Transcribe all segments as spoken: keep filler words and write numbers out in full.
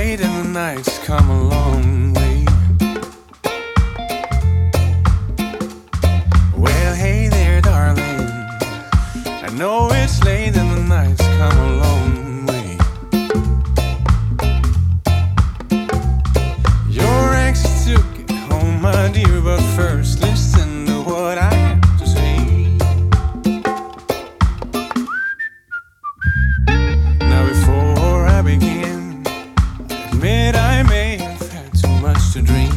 late and the night's come a long way. Well, hey there, darling, I know it's late and the night's come a long way. You're anxious to get home, my dear, but first listen to what I have to say. Now before I begin, I admit I may have had too much to drink.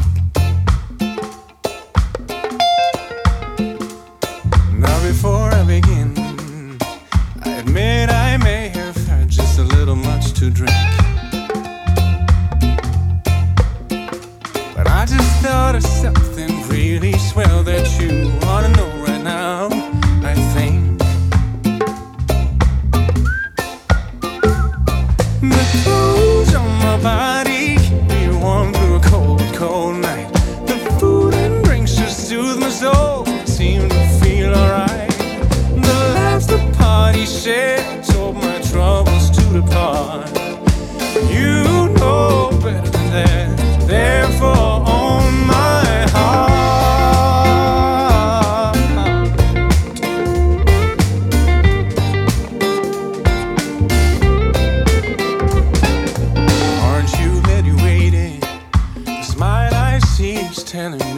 Now before I begin, I admit I may have had just a little much to drink. But I just thought of something really swell that you ought to know right now, I think. The clothes on my body keep me warm through a cold, cold night. The food and drinks just soothe my soul, seem to feel alright. The laughs the party shared told my troubles to depart. You know better than that, therefore on my heart. Aren't you glad you waited? The smile I see is telling